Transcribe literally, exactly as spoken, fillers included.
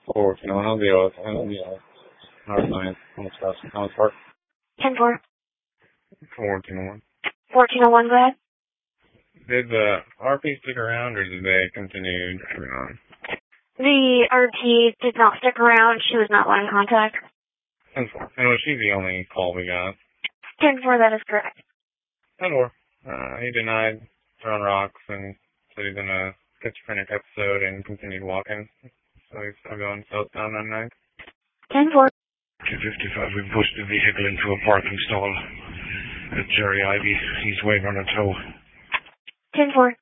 four, you know, I'll be able to, I'll be able to, North Science, Thomas Park, Thomas Park. ten four. fourteen oh one. fourteen oh one, go ahead. Did the R P stick around, or did they continue driving on? The R P did not stick around. She was not wanting contact. ten four. And was she the only call we got? ten four, that is correct. ten four. Uh, he denied throwing rocks and said he's in a schizophrenic episode and continued walking. So he's still going southbound on night. ten four. two fifty-five, we pushed the vehicle into a parking stall at Jerry Ivy. He's waiting on a tow. ten four.